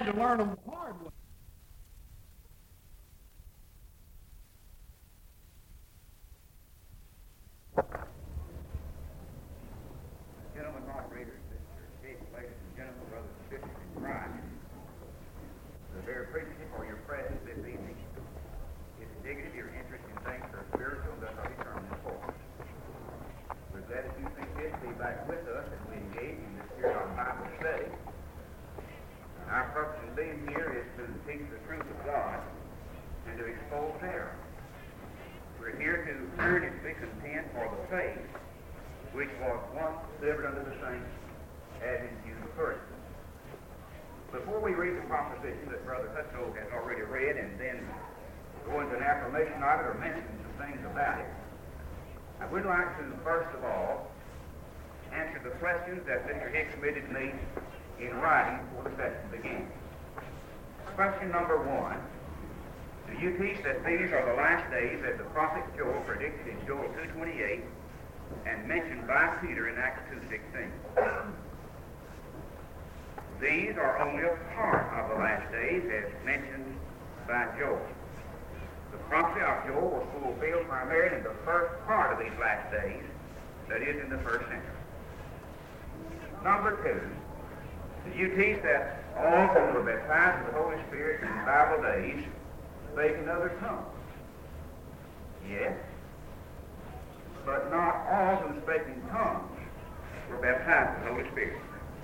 had to learn them the hard way. Gentlemen, moderators, ladies and gentlemen, brothers and sisters in Christ, we're very appreciative for your presence this evening. It's indicative of your interest in things that are spiritual and thus are eternal importance. We're glad that you think fit to be back with us as we engage in this period of Bible study. Our purpose in being here is to teach the truth of God and to expose error. We're here to earnestly contend for the faith which was once delivered unto the saints as in Jesus Christ. Before we read the proposition that Brother Hutto has already read and then go into an affirmation of it or mention some things about it, I would like to, first of all, answer the questions that Mr. Hicks submitted to me in writing before the session begins. Question number 1. Do you teach that these are the last days as the prophet Joel predicted in Joel 2:28 and mentioned by Peter in Acts 2:16? These are only a part of the last days as mentioned by Joel. The prophecy of Joel was fulfilled primarily in the first part of these last days, that is, in the first century. Number 2, do you teach that all who were baptized with the Holy Spirit in Bible days spake in other tongues? Yes. But not all who spake in tongues were baptized with the Holy Spirit.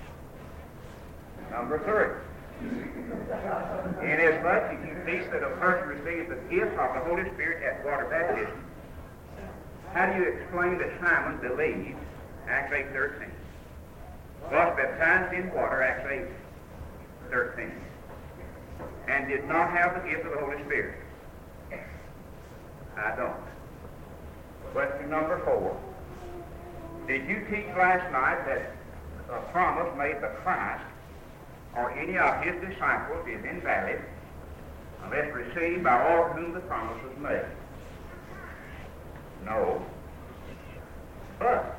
Number 3, inasmuch as you teach that a person receives the gift of the Holy Spirit at water baptism, how do you explain that Simon believed, Acts 8:13, was baptized in water, Acts 8:13, and did not have the gift of the Holy Spirit? I don't. Question number 4. Did you teach last night that a promise made by Christ or any of his disciples is invalid unless received by all to whom the promise was made? No. But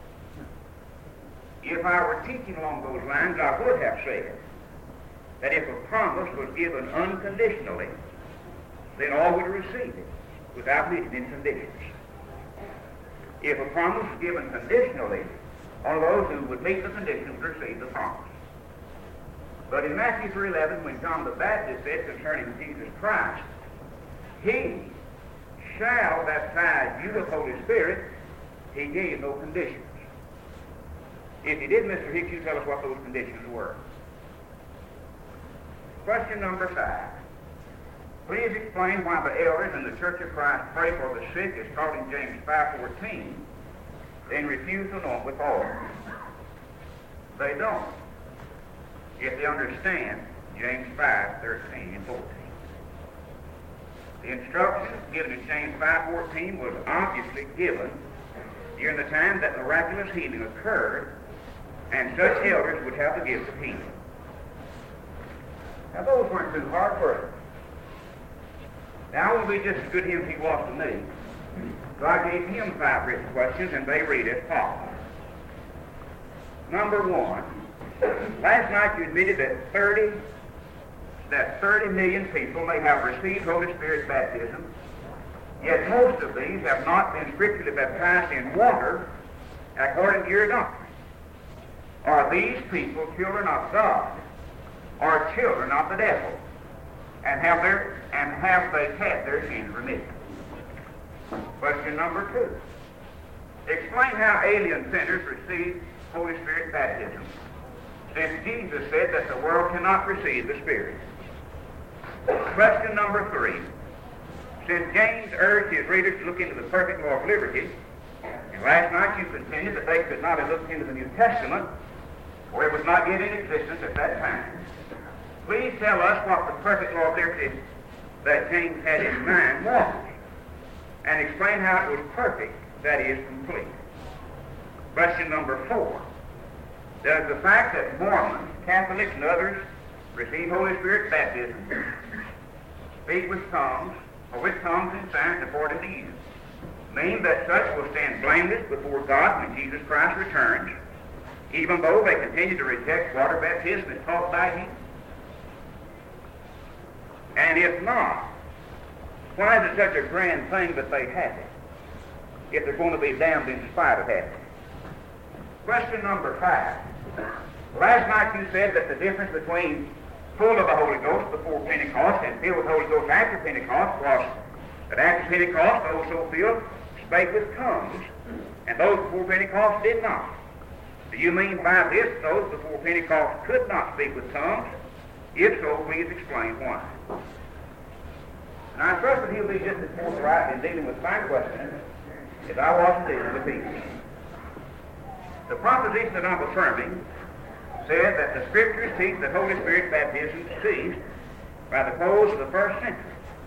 if I were teaching along those lines, I would have said that if a promise was given unconditionally, then all would receive it without meeting any conditions. If a promise was given conditionally, all those who would meet the conditions would receive the promise. But in Matthew 3:11, when John the Baptist said concerning Jesus Christ, he shall baptize you with the Holy Spirit, he gave no conditions. If he did, Mr. Hicks, you tell us what those conditions were. Question number 5. Please explain why the elders in the Church of Christ pray for the sick as taught in James 5:14, then refuse to anoint with oil. They don't, if they understand James 5:13 and 14. The instructions given in James 5:14 was obviously given during the time that miraculous healing occurred, and such elders would have the gift of healing. Now, those weren't too hard words. Now, I will be just as good to him as he was to me. So I gave him 5 written questions, and they read as follows. Number 1, last night you admitted that 30 million people may have received Holy Spirit baptism, yet most of these have not been scripturally baptized in water according to your doctrine. Are these people children of God or children of the devil, and have they had their sins remitted? Question number 2. Explain how alien sinners receive Holy Spirit baptism, since Jesus said that the world cannot receive the Spirit. Question number 3. Since James urged his readers to look into the perfect law of liberty, and last night you contended that they could not have looked into the New Testament, or it was not yet in existence at that time, please tell us what the perfect law of liberty that James had in mind was, and explain how it was perfect, that is, complete. Question number 4. Does the fact that Mormons, Catholics, and others receive Holy Spirit baptism, speak with tongues, or with tongues and signs according to you, mean that such will stand blameless before God when Jesus Christ returns, even though they continue to reject water baptism as taught by him? And if not, why is it such a grand thing that they have it, if they're going to be damned in spite of having it? Question number 5. Last night you said that the difference between full of the Holy Ghost before Pentecost and filled with the Holy Ghost after Pentecost was that after Pentecost those so filled spake with tongues, and those before Pentecost did not. Do you mean by this those before Pentecost could not speak with tongues? If so, please explain why. And I trust that he'll be just as forthright in dealing with my question as I was in dealing with these. The proposition that I'm affirming said that the Scriptures teach that Holy Spirit baptism ceased by the close of the first century.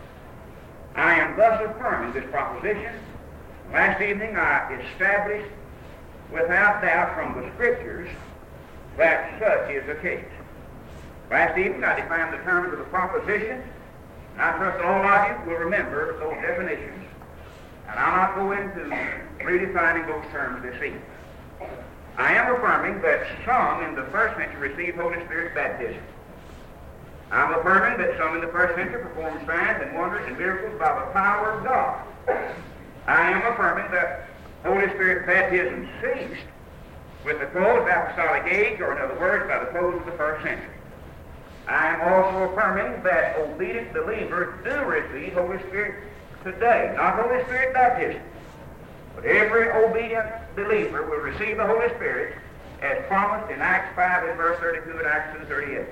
I am thus affirming this proposition. Last evening I established without doubt from the Scriptures that such is the case. Last evening I defined the terms of the proposition, and I trust all of you will remember those definitions, and I'll not go into redefining those terms this evening. I am affirming that some in the first century received Holy Spirit baptism. I'm affirming that some in the first century performed signs and wonders and miracles by the power of God. I am affirming that Holy Spirit baptism ceased with the close of the apostolic age, or in other words, by the close of the first century. I am also affirming that obedient believers do receive Holy Spirit today, not Holy Spirit baptism. But every obedient believer will receive the Holy Spirit as promised in Acts 5 and verse 32 and Acts 2:38.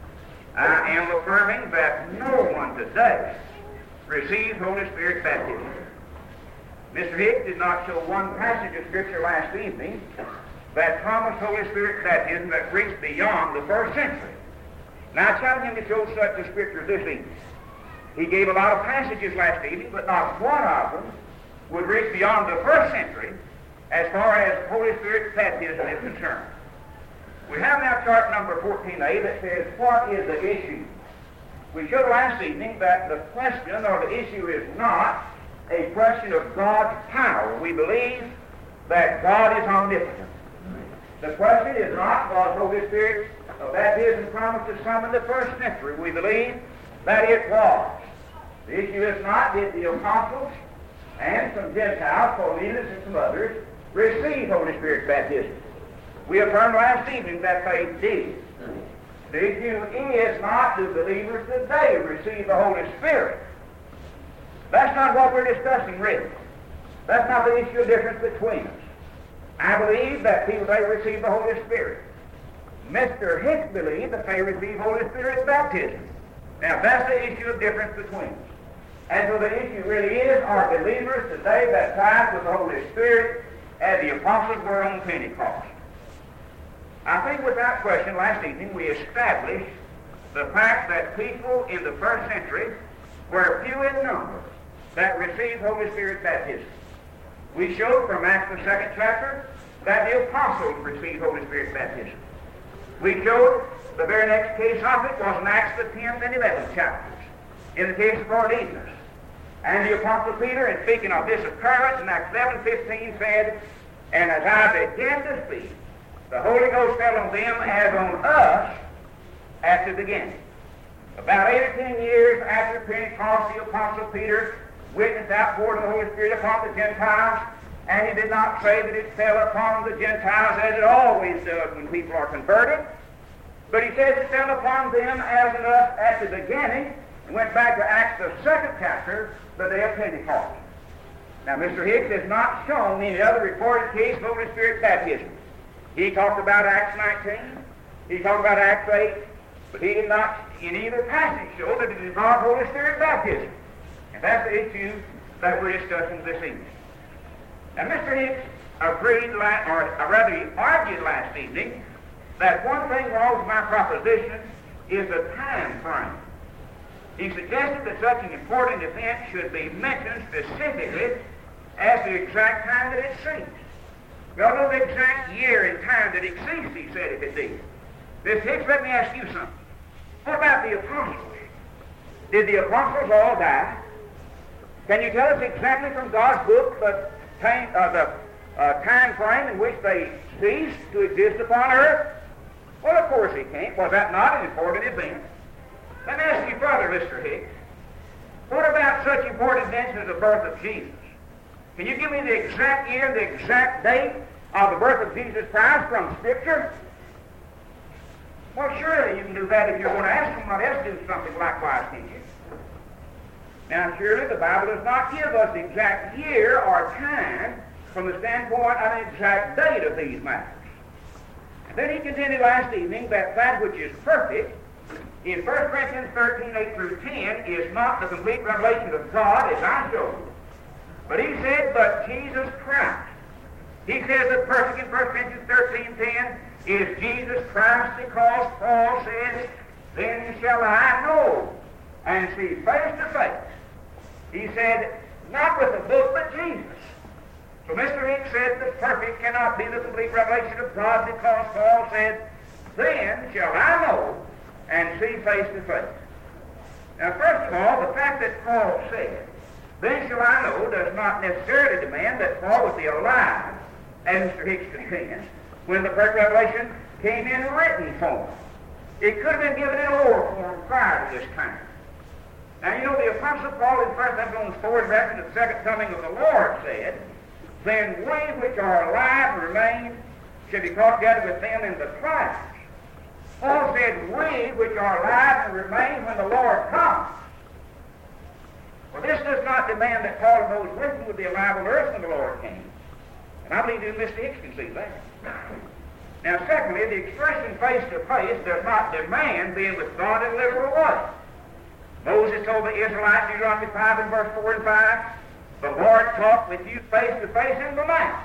I am affirming that no one today receives Holy Spirit baptism. Mr. Hicks did not show one passage of Scripture last evening that promised Holy Spirit baptism that reached beyond the first century. Now I challenge him to show such a Scripture this evening. He gave a lot of passages last evening, but not one of them would reach beyond the first century as far as Holy Spirit baptism is concerned. We have now chart number 14a that says, what is the issue? We showed last evening that the question or the issue is not a question of God's power. We believe that God is omnipotent. The question is not, was Holy Spirit baptism promised to some in the first century? We believe that it was. The issue is not, did the apostles and some Gentiles, Cornelius and some others, receive Holy Spirit baptism? We affirmed last evening that they did. The issue is not, do believers today receive the Holy Spirit? That's not what we're discussing, really. That's not the issue of difference between us. I believe that people today receive the Holy Spirit. Mr. Hicks believed that they receive Holy Spirit baptism. Now, that's the issue of difference between us. And so the issue really is, are believers today baptized with the Holy Spirit as the apostles were on Pentecost? I think without question last evening we established the fact that people in the first century were few in number that received Holy Spirit baptism. We showed from Acts the 2nd chapter that the apostles received Holy Spirit baptism. We showed the very next case of it was in Acts the 10th and 11th chapters, in the case of Cornelius. And the Apostle Peter, in speaking of this occurrence in Acts 7:15, said, and as I began to speak, the Holy Ghost fell on them as on us at the beginning. About 8 or 10 years after Pentecost, the Apostle Peter witnessed outpouring of the Holy Spirit upon the Gentiles, and he did not say that it fell upon the Gentiles as it always does when people are converted, but he says it fell upon them as on us at the beginning, and went back to Acts the 2nd chapter, the day of Pentecost. Now, Mr. Hicks has not shown any other reported case of Holy Spirit baptism. He talked about Acts 19, he talked about Acts 8, but he did not in either passage show that it involved Holy Spirit baptism. And that's the issue that we're discussing this evening. Now, Mr. Hicks agreed, or rather he argued last evening, that one thing wrong with my proposition is the time frame. He suggested that such an important event should be mentioned specifically as the exact time that it ceased. Well, no, the exact year and time that it ceased, he said, if it did. Miss Hicks, let me ask you something. What about the apostles? Did the apostles all die? Can you tell us exactly from God's book the time frame in which they ceased to exist upon earth? Well, of course he can't. Was that not an important event? Let me ask you further, Mr. Hicks. What about such important events as the birth of Jesus? Can you give me the exact year, the exact date of the birth of Jesus Christ from Scripture? Well, surely you can do that if you're going to ask somebody else to do something likewise, can you? Now, surely the Bible does not give us the exact year or time from the standpoint of an exact date of these matters. And then he continued last evening that which is perfect in 1 Corinthians 13, 8 through 10 is not the complete revelation of God as I showed. But he said, but Jesus Christ. He says that perfect in 1 Corinthians 13, 10 is Jesus Christ, because Paul says, then shall I know and see face to face. He said, not with the book, but Jesus. So Mr. Hicks said the perfect cannot be the complete revelation of God, because Paul said, then shall I know and see face to face. Now, first of all, the fact that Paul said, then shall I know, does not necessarily demand that Paul would be alive, as Mr. Hicks contends, when the first revelation came in written form. It could have been given in oral form prior to this time. Now, you know, the Apostle Paul in 1 Thessalonians 4, in reference to the second coming of the Lord, said, then we which are alive and remain shall be caught together with them in the clouds. Paul said, we which are alive and remain when the Lord comes. Well, this does not demand that Paul and those with him would be alive on earth when the Lord came. And I believe Mr. Hicks can see that. Now, secondly, the expression face to face does not demand being with God in a literal way. Moses told the Israelites in Deuteronomy 5 and verse 4 and 5, the Lord talked with you face to face in the mount.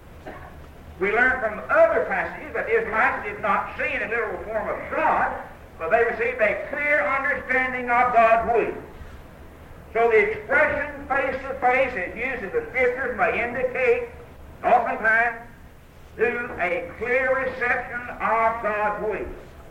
We learn from other passages that the Israelites did not see in a literal form of God, but they received a clear understanding of God's will. So the expression face to face as used in the Scriptures may indicate, oftentimes, to a clear reception of God's will.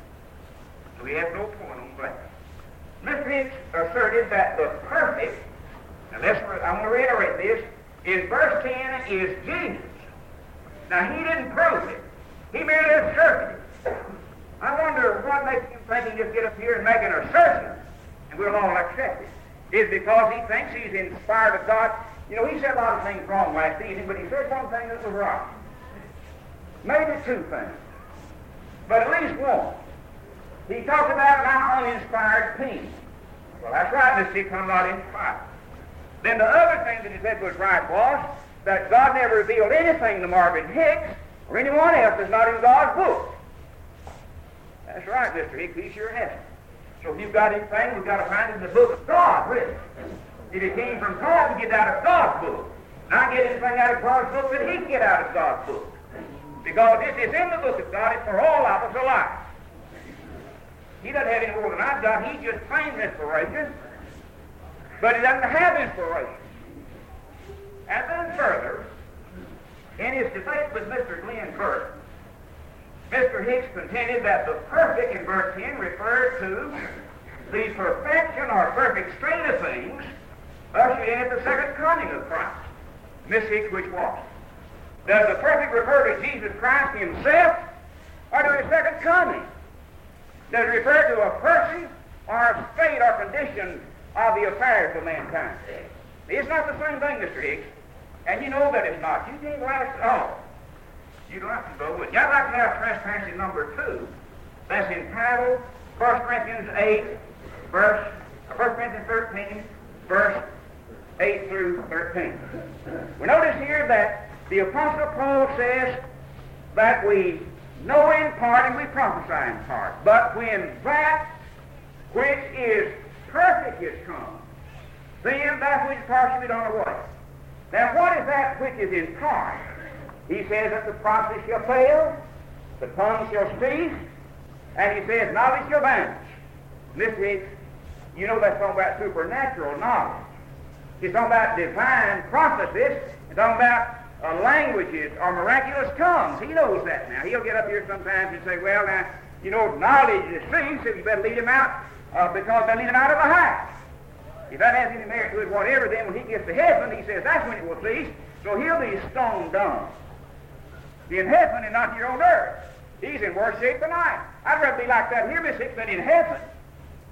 So we have no point on that. Mr. Hicks asserted that the perfect, and I want to reiterate this, in verse 10 is Jesus. Now, he didn't prove it. He merely asserted it. I wonder what makes him think he just get up here and make an assertion, and we'll all accept it. Is because he thinks he's inspired of God. You know, he said a lot of things wrong last evening, but he said one thing that was right. Maybe two things, but at least one. He talked about my uninspired opinion. Well, that's right, Mr. Hicks, I'm not inspired. Then the other thing that he said was right was that God never revealed anything to Marvin Hicks or anyone else that's not in God's book. That's right, Mr. Hicks, he sure hasn't. So if you've got anything, we've got to find it in the book of God, really. If it came from God, we get out of God's book. Not get anything out of God's book that he can get out of God's book. Because this is in the book of God, it's for all of us alike. He doesn't have any more than I've got. He just claims inspiration, but he doesn't have inspiration. And then further, in his debate with Mr. Glenn Burke, Mr. Hicks contended that the perfect in verse 10 referred to the perfection or perfect state of things ushered in at the second coming of Christ. Miss Hicks, which was? Does the perfect refer to Jesus Christ himself or to his second coming? Does it refer to a person or a state or condition of the affairs of mankind? It's not the same thing, Mr. Hicks. And you know that it's not. You can't last at all. You'd like to go with you. I'd like to have transparency number 2. That's entitled 1 Corinthians 13, verse 8 through 13. We notice here that the Apostle Paul says that we know in part and we prophesy in part. But when that which is perfect is come, then that which is partially done away. Now, what is that which is in part? He says that the prophet shall fail, the tongue shall cease, and he says knowledge shall vanish. This is, you know, that's talking about supernatural knowledge. He's talking about divine prophecies. He's talking about languages or miraculous tongues. He knows that now. He'll get up here sometimes and say, well, now, you know, knowledge is ceased, so you better lead him out because they lead him out of the house. If that has any merit to it, whatever, then when he gets to heaven, he says that's when it will cease, so he'll be stone dumb. He's in heaven and not here on earth. He's in worse shape than I am. I'd rather be like that here, Miss Hicks, than in heaven.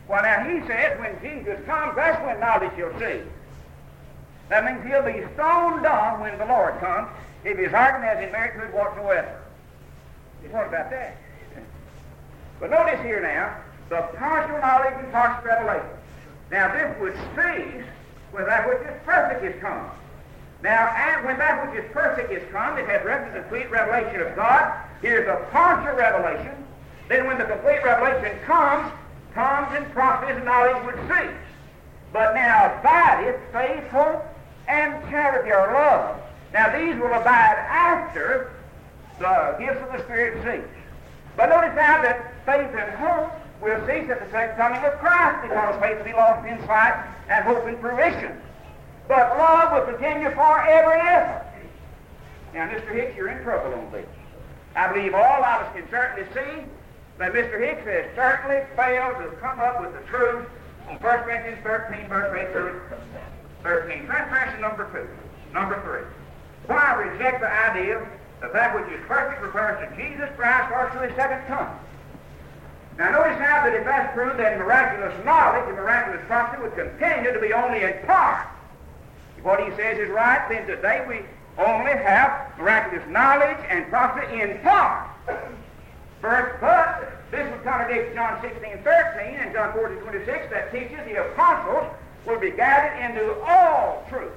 Well, now he says when Jesus comes, that's when knowledge shall cease. That means he'll be stone dumb when the Lord comes if his argument has in merit whatsoever. You thought about that? But notice here now, the partial knowledge and partial revelation. Now this would cease when that which is perfect is come. Now, and when that which is perfect is come, it has reference to the complete revelation of God. Here's a partial revelation. Then when the complete revelation comes and prophecy and knowledge would cease. But now abideth faith, hope, and charity or love. Now these will abide after the gifts of the Spirit cease. But notice now that faith and hope will cease at the second coming of Christ, because faith will be lost in sight and hope in fruition. But love will continue forever and ever. Now, Mr. Hicks, you're in trouble on this. I believe all of us can certainly see that Mr. Hicks has certainly failed to come up with the truth on 1 Corinthians 13, verse 8 through 13. Transgression number 2. Number 3. Why reject the idea that that which is perfect refers to Jesus Christ or to his second coming? Now notice now that if that's true, then miraculous knowledge and miraculous prophecy would continue to be only in part. If what he says is right, then today we only have miraculous knowledge and prophecy in part. First, but this would contradict John 16:13 and John 14:26 that teaches the apostles will be gathered into all truth.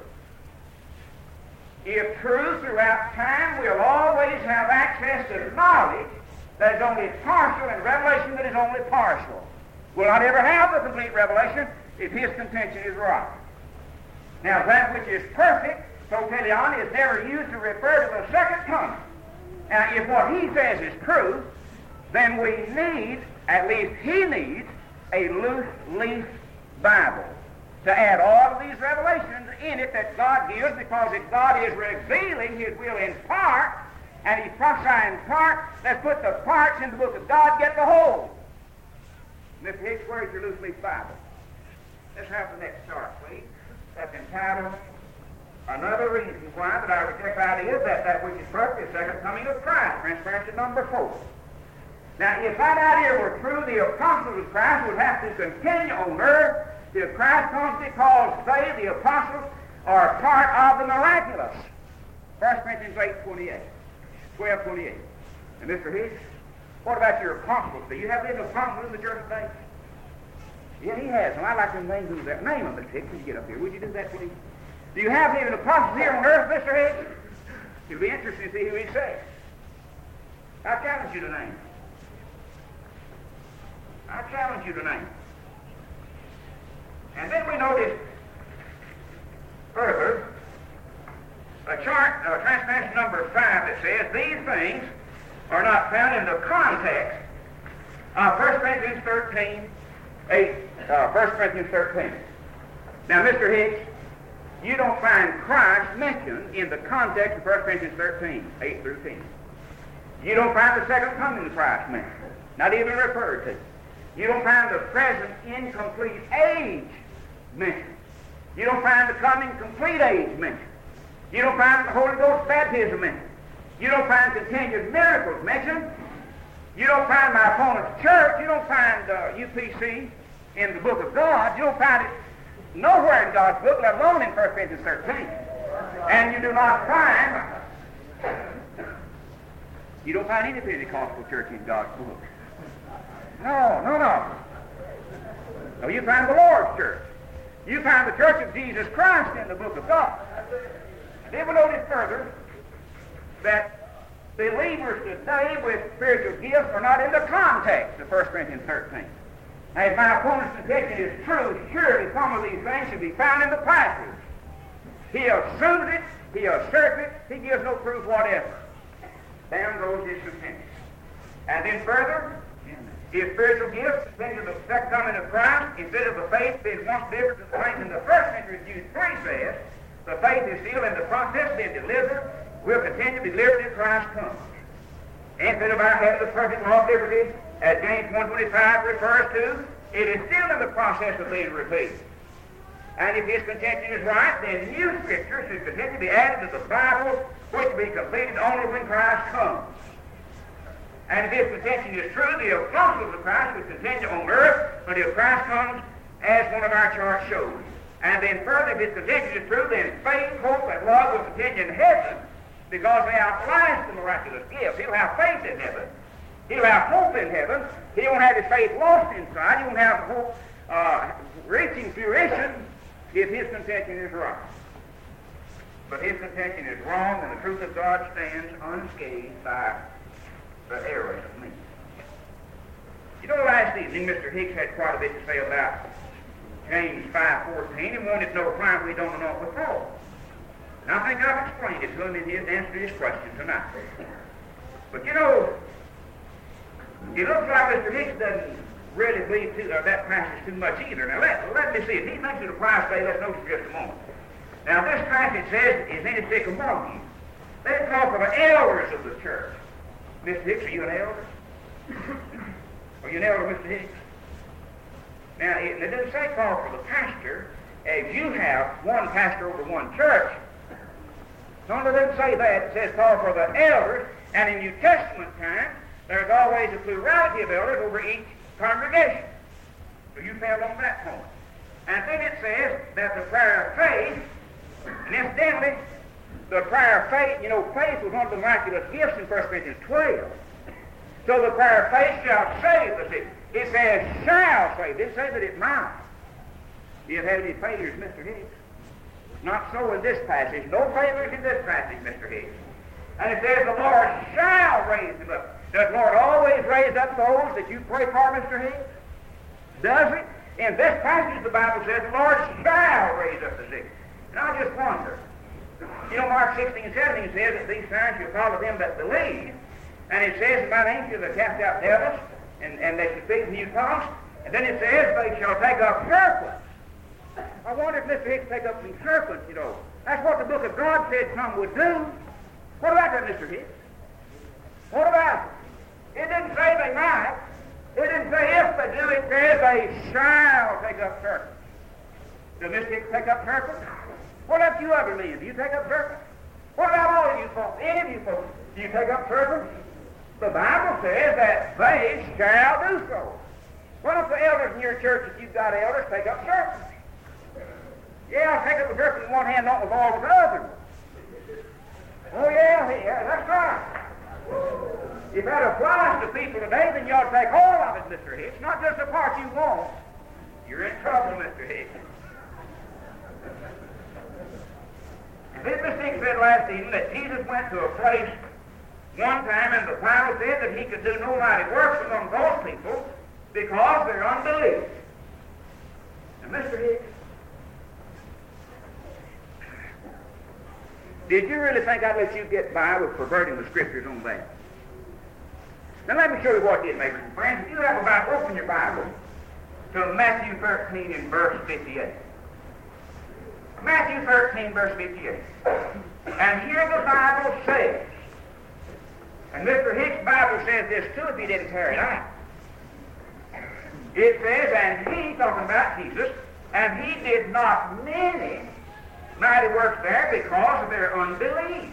If true throughout time, we'll always have access to knowledge that is only partial and revelation that is only partial. We'll not ever have the complete revelation if his contention is right. Now that which is perfect, Sotelion, is never used to refer to the second coming. Now if what he says is true, then we need, at least he needs, a loose leaf Bible to add all of these revelations in it that God gives, because if God is revealing his will in part, and he's prophesying in part, let's put the parts in the book of God, get the whole. Mr. Hicks, where's your loose leaf Bible? Let's have the next chart, please. That's entitled, Another Reason Why That I Reject the Idea That That Which is Perfect is Second Coming of Christ. Transparency number 4. Now, if that idea were true, the apostles of Christ would have to continue on earth till Christ comes, because they, the apostles, are part of the miraculous. 1 Corinthians 8:28. 12:28. And Mr. Hicks, what about your apostles? Do you have any apostles in the church today? Yeah, he has. And I'd like to name who's that. Name them, Mr. Hicks, when you get up here. Would you do that, please? Do you have any apostles here on earth, Mr. Hicks? It'll be interesting to see who he says. I challenge you to name. I challenge you to name. And then we notice further a chart, transmission number 5, that says these things are not found in the context of 1 Corinthians 13, 1 Corinthians 13. Now, Mr. Hicks, you don't find Christ mentioned in the context of 1 Corinthians 13, 8 through 10. You don't find the second coming of Christ mentioned, not even referred to. You don't find the present incomplete age mentioned. You don't find the coming complete age mentioned. You don't find the Holy Ghost baptism mentioned. You don't find continued miracles mentioned. You don't find my opponent's church. You don't find UPC in the book of God. You don't find it nowhere in God's book, let alone in 1 Corinthians 13. And you do not find, you don't find any Pentecostal church in God's book. No. No, you find the Lord's church. You find the church of Jesus Christ in the book of God. And then we notice further that believers today with spiritual gifts are not in the context of 1 Corinthians 13. Now, if my opponent's contention is true, surely some of these things should be found in the passage. He assumes it, he asserts it, he gives no proof whatever. Down goes his contention. And then further, his spiritual gifts, things of the second coming of Christ, instead of the faith being once delivered to the saints in the first century, Jude 3 says, the faith is still in the process of being delivered, will continue to be delivered till Christ comes. Instead of our having the perfect law of liberty, as James 1:25 refers to, it is still in the process of being revealed. And if his contention is right, then new scripture should continue to be added to the Bible, which will be completed only when Christ comes. And if this contention is true, the apostles of Christ would continue on earth until Christ comes, as one of our charts shows. And then further, if this contention is true, then faith, hope, and love will continue in heaven, because they outlast the miraculous gift. He'll have faith in heaven. He'll have hope in heaven. He won't have his faith lost inside. He won't have hope reaching fruition if his contention is right. But his contention is wrong, and the truth of God stands unscathed by the errors of men. You know, last evening Mr. Hicks had quite a bit to say about James 5:14 and wanted to know why we don't know it with Paul. And I think I've explained it to him in his answer to his question tonight. But you know, it looks like Mr. Hicks doesn't really believe that passage too much either. Now let me see. If he thinks it applies today, let's notice for just a moment. Now this passage says, is any sick among you? They call for the elders of the church. Mr. Hicks, are you an elder? Are you an elder, Mr. Hicks? Now, it doesn't say call for the pastor. If you have one pastor over one church, no, it doesn't say that. It says call for the elders. And in New Testament times, there's always a plurality of elders over each congregation. So you fell on that point. And then it says that the prayer of faith, and incidentally, the prayer of faith, you know, faith was one of the miraculous gifts in 1 Corinthians 12. So the prayer of faith shall save the sick. It says shall save. It didn't say that it might. Do you have any failures, Mr. Hicks? Not so in this passage. No failures in this passage, Mr. Hicks. And it says the Lord shall raise them up. Does the Lord always raise up those that you pray for, Mr. Hicks? Does it? In this passage, the Bible says the Lord shall raise up the sick. And I just wonder. You know, Mark 16 and 17 says that these signs shall follow them that believe. And it says about angels that cast out devils, and they shall speak new tongues. And then it says they shall take up serpents. I wonder if Mr. Hicks take up some serpents, you know. That's what the book of God said some would do. What about that, Mr. Hicks? What about it? It didn't say they might. It didn't say if they do. It says they shall take up serpents. Does Mr. Hicks take up serpents? What about you other men? Do you take up serpents? What about all of you folks? Any of you folks? Do you take up serpents? The Bible says that they shall do so. Why don't the elders in your church, if you've got elders, take up serpents? Yeah, I'll take up a serpent in one hand, not with all with the other one. Oh, yeah, that's right. If that applies to people today, then you ought to take all of it, Mr. Hicks, not just the part you want. You're in trouble, Mr. Hicks. Then Mr. Hicks said last evening that Jesus went to a place one time, and the Bible said that he could do no mighty works among those people because they're unbelief. Now, Mr. Hicks, did you really think I'd let you get by with perverting the Scriptures on that? Now let me show you what did make some friends. If you have a Bible, open your Bible to Matthew 13 and verse 58. Matthew 13, verse 58. And here the Bible says, and Mr. Hicks' Bible says this too if he didn't tear it out. It says, and he, talking about Jesus, and he did not many mighty works there because of their unbelief.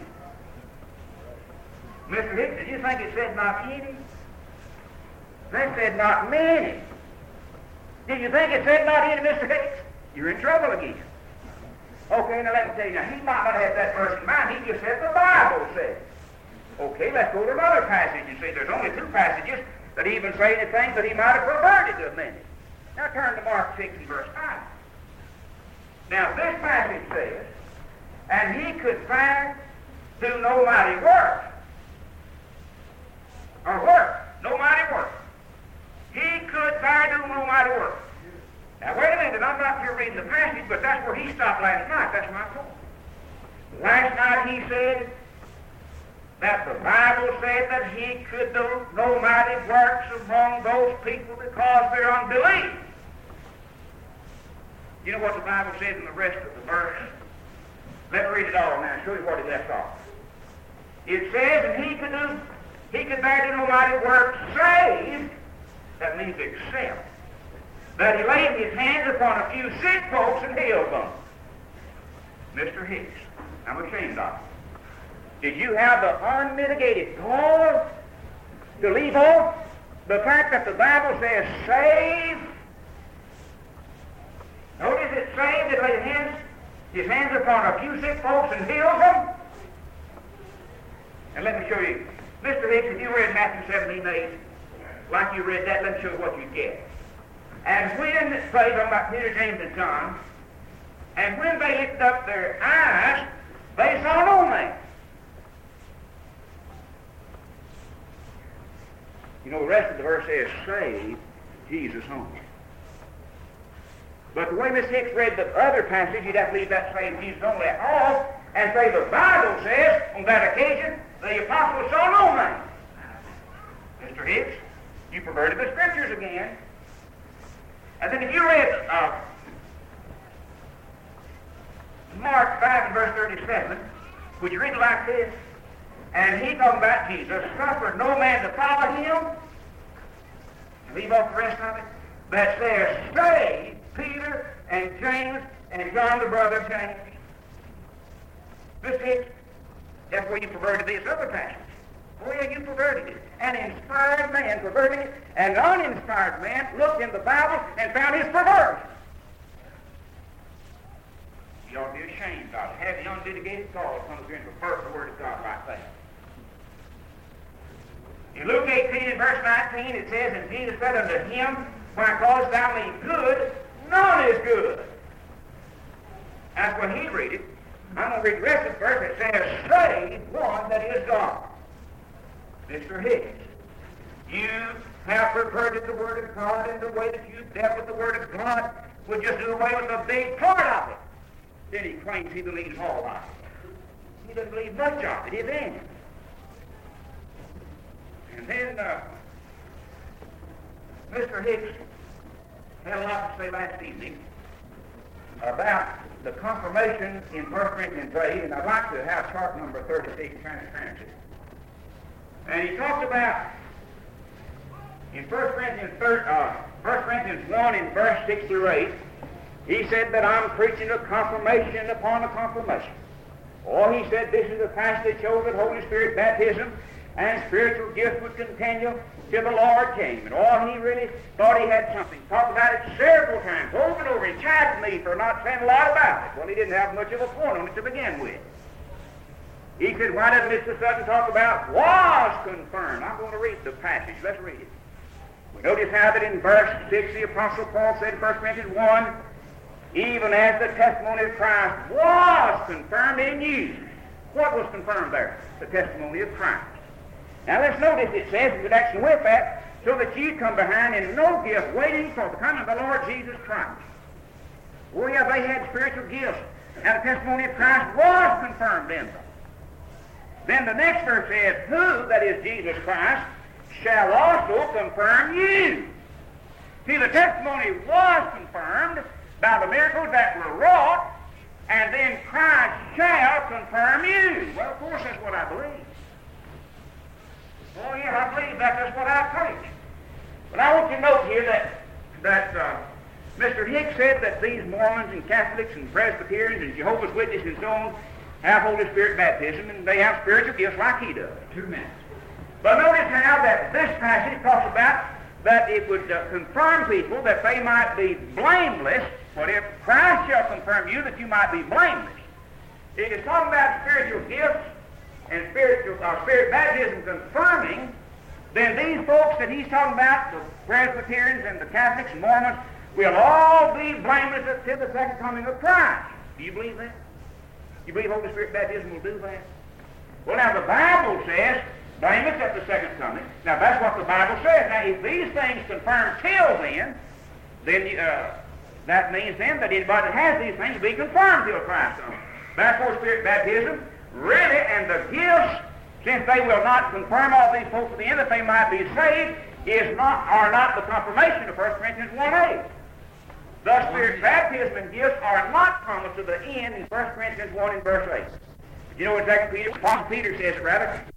Mr. Hicks, did you think it said not any? They said not many. Did you think it said not any, Mr. Hicks? You're in trouble again. Okay, now let me tell you, now he might not have that verse in mind, he just said the Bible says. Okay, let's go to another passage and see. There's only two passages that even say anything that he might have perverted to a minute. Now turn to Mark 6 and verse 5. Now this passage says, and he could find do no mighty work. Or work, no mighty work. He could find do no mighty work. Now wait a minute, I'm not here reading the passage, but that's where he stopped last night. That's my point. Last night he said that the Bible said that he could do no mighty works among those people because they're unbelief. You know what the Bible says in the rest of the verse? Let me read it all now and show you what it left off. It says, and he could bear to no mighty works save, that means except, that he laid his hands upon a few sick folks and healed them. Mr. Hicks, I'm ashamed of you. Did you have the unmitigated gall to leave off the fact that the Bible says save. Notice it saved, it laid his hands upon a few sick folks and healed them. And let me show you. Mr. Hicks, if you read Matthew 17:8, like you read that, let me show you what you get. And when, talking about Peter, James, and John, and when they lifted up their eyes, they saw no man. You know, the rest of the verse says, save Jesus only. But the way Miss Hicks read the other passage, you'd have to leave that save Jesus only off and say the Bible says, on that occasion, the apostles saw no man. Mr. Hicks, you perverted the Scriptures again. And then if you read Mark 5 and verse 37, would you read it like this? And he talking about Jesus, suffered no man to follow him, and leave off the rest of it, that says, save Peter and James and John the brother of James. Mr. Hicks, that's where you perverted this other passage. Oh yeah, you perverted it. An inspired man perverted it, and an uninspired man looked in the Bible and found his perversion. You ought to be ashamed of it. Have the unlitigated cause comes here and pervert the Word of God like that. In Luke 18 and verse 19 it says, and Jesus said unto him, why callest thou me good? None is good. That's what he read it. I'm going to read the rest of the verse. It says, save one that is God. Mr. Hicks, you have perverted the Word of God in the way that you dealt with the Word of God. We'll just do away with a big part of it. Then he claims he believes all of it. He doesn't believe much of it, if any. And then Mr. Hicks had a lot to say last evening about the confirmation in 1 Corinthians 8, and I'd like to have chart number 36, transparency. And he talked about, in 1 Corinthians 1 in verse 6 through 8, he said that I'm preaching a confirmation upon a confirmation. Or he said this is a passage that shows that Holy Spirit baptism and spiritual gifts would continue till the Lord came. And he really thought he had something. Talked about it several times, over and over. He chided me for not saying a lot about it. Well, he didn't have much of a point on it to begin with. He said, why doesn't Mr. Sutton talk about was confirmed? I'm going to read the passage. Let's read it. We notice how that in verse 6 the Apostle Paul said in 1 Corinthians 1, even as the testimony of Christ was confirmed in you. What was confirmed there? The testimony of Christ. Now let's notice it says in connection with that, so that ye come behind in no gift, waiting for the coming of the Lord Jesus Christ. Oh yeah, they had spiritual gifts, and the testimony of Christ was confirmed in them. Then the next verse says, who, that is Jesus Christ, shall also confirm you. See, the testimony was confirmed by the miracles that were wrought, and then Christ shall confirm you. Well, of course, that's what I believe. Oh, yeah, I believe that. That's what I preach. But I want you to note here that Mr. Hicks said that these Mormons and Catholics and Presbyterians and Jehovah's Witnesses and so on have Holy Spirit baptism, and they have spiritual gifts like he does. 2 minutes. But notice how that this passage talks about that it would confirm people that they might be blameless. Whatever Christ shall confirm you, that you might be blameless. It is talking about spiritual gifts and spirit baptism confirming. Then these folks that he's talking about, the Presbyterians and the Catholics and Mormons, will all be blameless until the second coming of Christ. Do you believe that? You believe Holy Spirit baptism will do that? Well, now the Bible says blameless at the second coming. Now that's what the Bible says. Now if these things confirm till then that means then that anybody that has these things will be confirmed till Christ comes. That's Holy Spirit baptism, really, and the gifts, since they will not confirm all these folks at the end that they might be saved, are not the confirmation of 1 Corinthians 1:8. Thus, Spirit baptism and gifts are not promised to the end in 1 Corinthians 1 and verse 8. You know what 2 Peter says, rather,